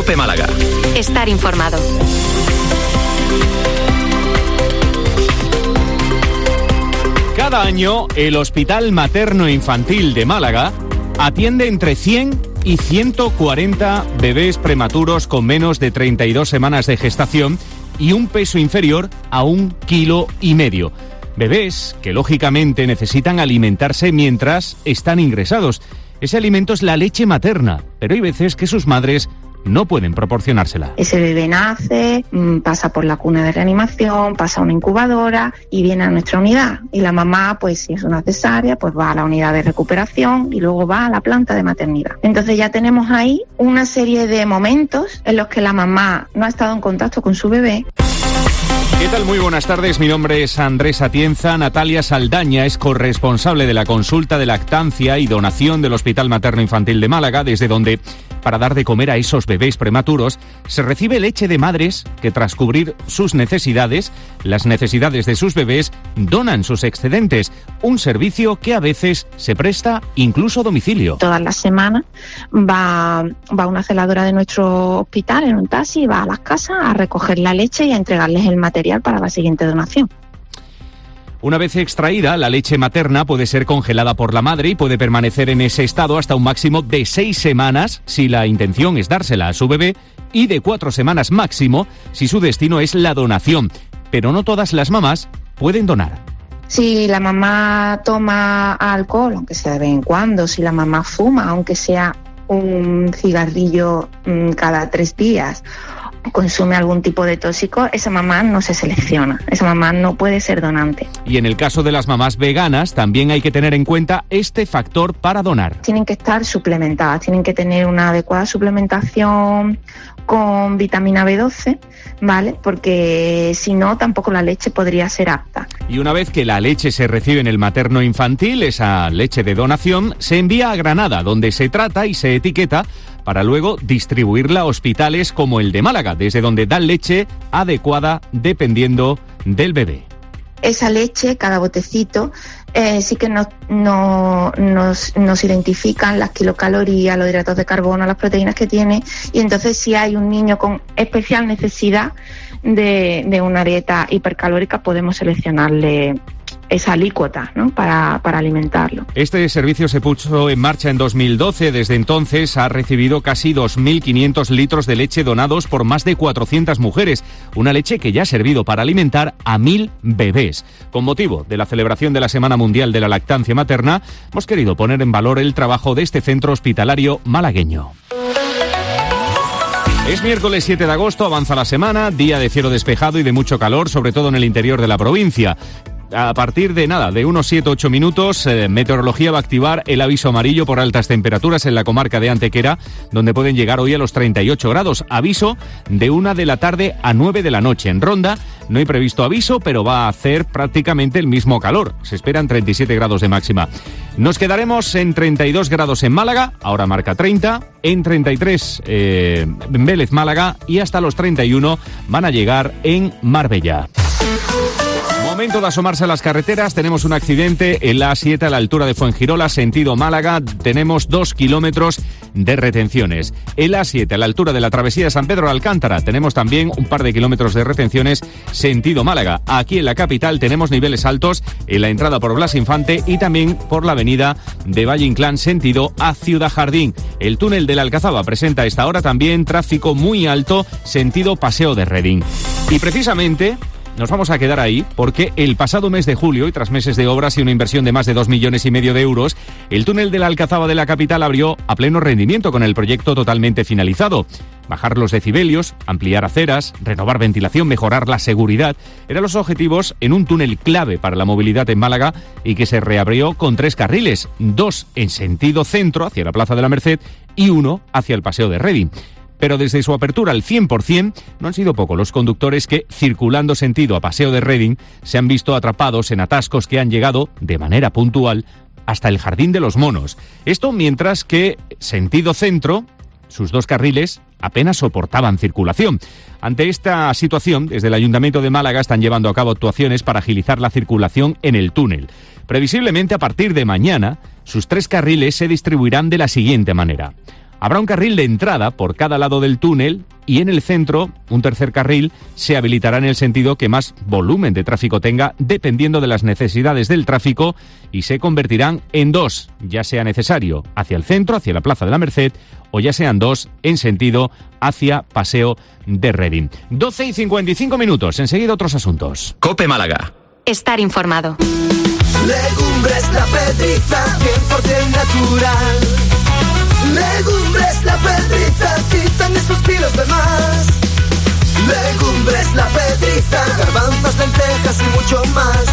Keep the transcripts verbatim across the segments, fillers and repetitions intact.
COPE Málaga. Estar informado. Cada año, el Hospital Materno Infantil de Málaga atiende entre cien y ciento cuarenta bebés prematuros con menos de treinta y dos semanas de gestación y un peso inferior a un kilo y medio. Bebés que, lógicamente, necesitan alimentarse mientras están ingresados. Ese alimento es la leche materna, pero hay veces que sus madres no pueden proporcionársela. Ese bebé nace, pasa por la cuna de reanimación, pasa a una incubadora y viene a nuestra unidad. Y la mamá, pues si es una cesárea, pues va a la unidad de recuperación y luego va a la planta de maternidad. Entonces ya tenemos ahí una serie de momentos en los que la mamá no ha estado en contacto con su bebé. ¿Qué tal? Muy buenas tardes, mi nombre es Andrés Atienza. Natalia Saldaña es corresponsable de la consulta de lactancia y donación del Hospital Materno Infantil de Málaga, desde donde, para dar de comer a esos bebés prematuros, se recibe leche de madres que, tras cubrir sus necesidades, las necesidades de sus bebés, donan sus excedentes. Un servicio que a veces se presta incluso a domicilio. Todas las semanas va, va una celadora de nuestro hospital en un taxi, va a las casas a recoger la leche y a entregarles el material para la siguiente donación. Una vez extraída, la leche materna puede ser congelada por la madre y puede permanecer en ese estado hasta un máximo de seis semanas si la intención es dársela a su bebé y de cuatro semanas máximo si su destino es la donación. Pero no todas las mamás pueden donar. Si la mamá toma alcohol, aunque sea de vez en cuando, si la mamá fuma, aunque sea un cigarrillo mmm, cada tres días, consume algún tipo de tóxico, esa mamá no se selecciona, esa mamá no puede ser donante. Y en el caso de las mamás veganas, también hay que tener en cuenta este factor para donar. Tienen que estar suplementadas, tienen que tener una adecuada suplementación con vitamina B doce, ¿vale? Porque si no, tampoco la leche podría ser apta. Y una vez que la leche se recibe en el materno infantil, esa leche de donación, se envía a Granada, donde se trata y se etiqueta para luego distribuirla a hospitales como el de Málaga, desde donde dan leche adecuada dependiendo del bebé. Esa leche, cada botecito, eh, sí que nos, no, nos, nos identifican las kilocalorías, los hidratos de carbono, las proteínas que tiene, y entonces si hay un niño con especial necesidad de, de una dieta hipercalórica, podemos seleccionarle esa alícuota, ¿no?, para, para alimentarlo. Este servicio se puso en marcha en dos mil doce. Desde entonces ha recibido casi dos mil quinientos litros de leche donados por más de cuatrocientas mujeres. Una leche que ya ha servido para alimentar a mil bebés. Con motivo de la celebración de la Semana Mundial de la Lactancia Materna, hemos querido poner en valor el trabajo de este centro hospitalario malagueño. Es miércoles siete de agosto, avanza la semana, día de cielo despejado y de mucho calor, sobre todo en el interior de la provincia. A partir de nada, de unos siete ocho minutos, eh, Meteorología va a activar el aviso amarillo por altas temperaturas en la comarca de Antequera, donde pueden llegar hoy a los treinta y ocho grados. Aviso de una de la tarde a nueve de la noche. En Ronda no hay previsto aviso, pero va a hacer prácticamente el mismo calor. Se esperan treinta y siete grados de máxima. Nos quedaremos en treinta y dos grados en Málaga, ahora marca treinta, en treinta y tres eh, en Vélez, Málaga, y hasta los treinta y uno van a llegar en Marbella. Momento de asomarse a las carreteras. Tenemos un accidente en la A siete a la altura de Fuengirola, sentido Málaga. Tenemos dos kilómetros de retenciones. En la A siete a la altura de la travesía de San Pedro de Alcántara tenemos también un par de kilómetros de retenciones, sentido Málaga. Aquí en la capital tenemos niveles altos en la entrada por Blas Infante y también por la avenida de Valle Inclán, sentido a Ciudad Jardín. El túnel de la Alcazaba presenta a esta hora también tráfico muy alto, sentido Paseo de Redín. Y precisamente nos vamos a quedar ahí porque el pasado mes de julio, y tras meses de obras y una inversión de más de dos millones y medio de euros, el túnel de la Alcazaba de la capital abrió a pleno rendimiento con el proyecto totalmente finalizado. Bajar los decibelios, ampliar aceras, renovar ventilación, mejorar la seguridad, eran los objetivos en un túnel clave para la movilidad en Málaga y que se reabrió con tres carriles, dos en sentido centro hacia la Plaza de la Merced y uno hacia el Paseo de Redín. Pero desde su apertura al cien por ciento, no han sido pocos los conductores que, circulando sentido a Paseo de Redín, se han visto atrapados en atascos que han llegado, de manera puntual, hasta el Jardín de los Monos. Esto mientras que, sentido centro, sus dos carriles apenas soportaban circulación. Ante esta situación, desde el Ayuntamiento de Málaga están llevando a cabo actuaciones para agilizar la circulación en el túnel. Previsiblemente, a partir de mañana, sus tres carriles se distribuirán de la siguiente manera. Habrá un carril de entrada por cada lado del túnel y en el centro un tercer carril se habilitará en el sentido que más volumen de tráfico tenga, dependiendo de las necesidades del tráfico, y se convertirán en dos, ya sea necesario hacia el centro, hacia la Plaza de la Merced, o ya sean dos en sentido hacia Paseo de Reding. doce y cincuenta y cinco minutos, enseguida otros asuntos. COPE Málaga. Estar informado. Legumbres La Pedriza, cien por ciento natural. Legumbres La Pedriza, quitan esos kilos de más. Legumbres La Pedriza, garbanzos, lentejas y mucho más.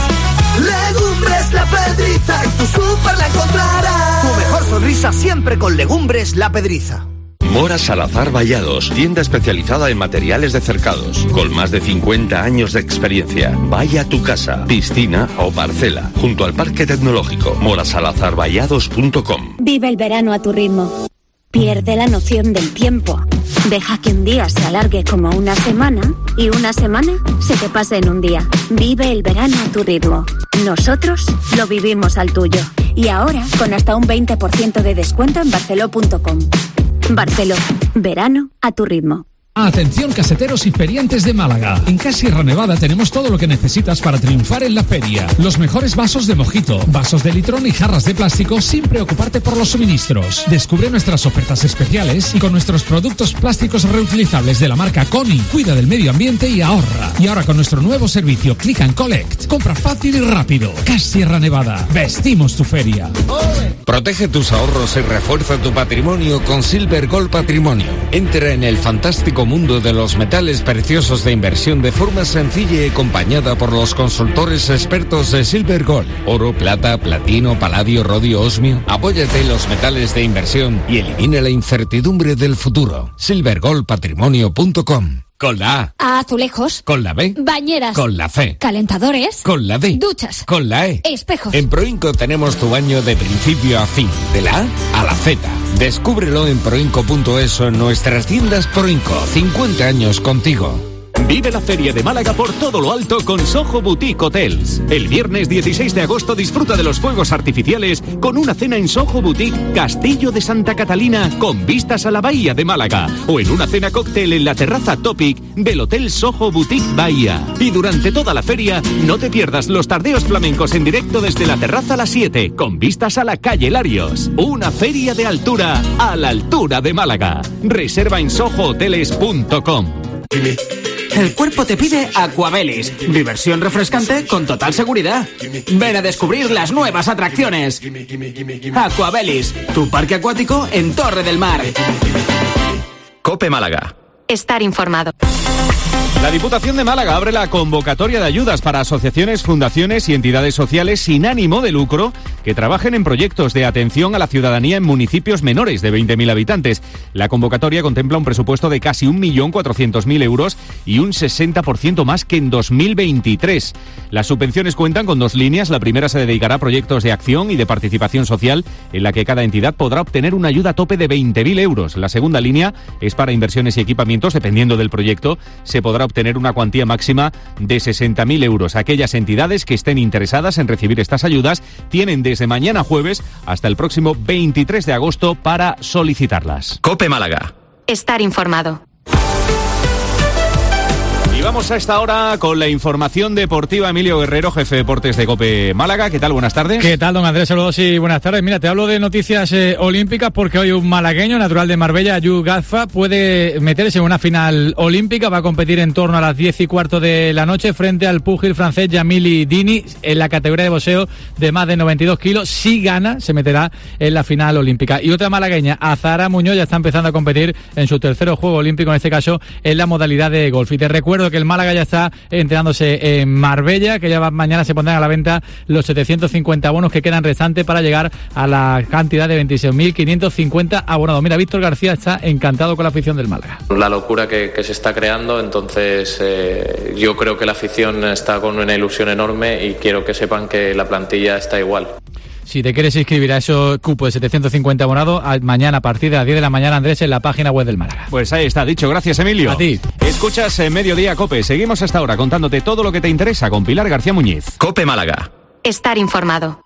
Legumbres La Pedriza, en tu súper la encontrarás. Tu mejor sonrisa siempre con Legumbres La Pedriza. Mora Salazar Vallados, tienda especializada en materiales de cercados, con más de cincuenta años de experiencia. Vaya a tu casa, piscina o parcela, junto al Parque Tecnológico. mora salazar vallados punto com. Vive el verano a tu ritmo. Pierde la noción del tiempo. Deja que un día se alargue como una semana y una semana se te pase en un día. Vive el verano a tu ritmo. Nosotros lo vivimos al tuyo. Y ahora con hasta un veinte por ciento de descuento en barceló punto com. Barceló, verano a tu ritmo. Atención caseteros y feriantes de Málaga. En Casierra Nevada tenemos todo lo que necesitas para triunfar en la feria. Los mejores vasos de mojito, vasos de litrón y jarras de plástico sin preocuparte por los suministros. Descubre nuestras ofertas especiales y con nuestros productos plásticos reutilizables de la marca Coni. Cuida del medio ambiente y ahorra. Y ahora con nuestro nuevo servicio Click and Collect. Compra fácil y rápido. Casierra Nevada. Vestimos tu feria. Protege tus ahorros y refuerza tu patrimonio con Silver Gold Patrimonio. Entra en el fantástico mundo de los metales preciosos de inversión de forma sencilla y acompañada por los consultores expertos de Silver Gold. Oro, plata, platino, paladio, rodio, osmio. Apóyate en los metales de inversión y elimina la incertidumbre del futuro. silver gold patrimonio punto com. Con la A. Azulejos. Con la B. Bañeras. Con la C. Calentadores. Con la D. Duchas. Con la E. Espejos. En Proinco tenemos tu baño de principio a fin, de la A a la Z. Descúbrelo en proinco punto es o en nuestras tiendas Proinco. cincuenta años contigo. Vive la Feria de Málaga por todo lo alto con Soho Boutique Hotels. El viernes dieciséis de agosto disfruta de los fuegos artificiales con una cena en Soho Boutique Castillo de Santa Catalina con vistas a la Bahía de Málaga. O en una cena cóctel en la terraza Topic del Hotel Soho Boutique Bahía. Y durante toda la feria no te pierdas los tardeos flamencos en directo desde la terraza a las siete con vistas a la calle Larios. Una feria de altura a la altura de Málaga. Reserva en soho hoteles punto com. El cuerpo te pide Aquabelis, diversión refrescante con total seguridad. Ven a descubrir las nuevas atracciones. Aquabelis, tu parque acuático en Torre del Mar. COPE Málaga. Estar informado. La Diputación de Málaga abre la convocatoria de ayudas para asociaciones, fundaciones y entidades sociales sin ánimo de lucro que trabajen en proyectos de atención a la ciudadanía en municipios menores de veinte mil habitantes. La convocatoria contempla un presupuesto de casi un millón cuatrocientos mil euros y un sesenta por ciento más que en dos mil veintitrés. Las subvenciones cuentan con dos líneas. La primera se dedicará a proyectos de acción y de participación social, en la que cada entidad podrá obtener una ayuda tope de veinte mil euros. La segunda línea es para inversiones y equipamientos. Dependiendo del proyecto, se podrá obtener una cuantía máxima de sesenta mil euros. Aquellas entidades que estén interesadas en recibir estas ayudas tienen desde mañana jueves hasta el próximo veintitrés de agosto para solicitarlas. COPE Málaga. Estar informado. Y vamos a esta hora con la información deportiva. Emilio Guerrero, jefe de deportes de COPE Málaga. ¿Qué tal? Buenas tardes. ¿Qué tal, don Andrés? Saludos y buenas tardes. Mira, te hablo de noticias eh, olímpicas porque hoy un malagueño natural de Marbella, Yu Gazfa, puede meterse en una final olímpica. Va a competir en torno a las diez y cuarto de la noche frente al púgil francés Yamili Dini en la categoría de boxeo de más de noventa y dos kilos. Si gana, se meterá en la final olímpica. Y otra malagueña, Azahara Muñoz, ya está empezando a competir en su tercero juego olímpico, en este caso en la modalidad de golf. Y te recuerdo que el Málaga ya está entrenándose en Marbella, que ya mañana se pondrán a la venta los setecientos cincuenta abonos que quedan restantes para llegar a la cantidad de veintiséis mil quinientos cincuenta abonados. Mira, Víctor García está encantado con la afición del Málaga. La locura que, que se está creando, entonces eh, yo creo que la afición está con una ilusión enorme y quiero que sepan que la plantilla está igual. Si te quieres inscribir a esos cupos de setecientos cincuenta abonados, mañana a partir de las diez de la mañana, Andrés, en la página web del Málaga. Pues ahí está, dicho. Gracias, Emilio. A ti. Escuchas en Mediodía COPE. Seguimos hasta ahora contándote todo lo que te interesa con Pilar García Muñiz. COPE Málaga. Estar informado.